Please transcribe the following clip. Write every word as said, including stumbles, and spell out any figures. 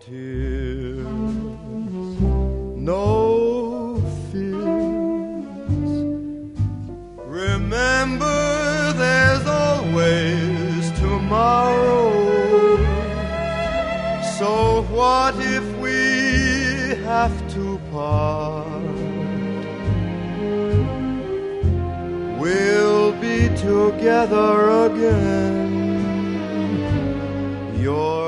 tears, no fears. Remember, there's always tomorrow. So what if we have to part? We'll be together again. You're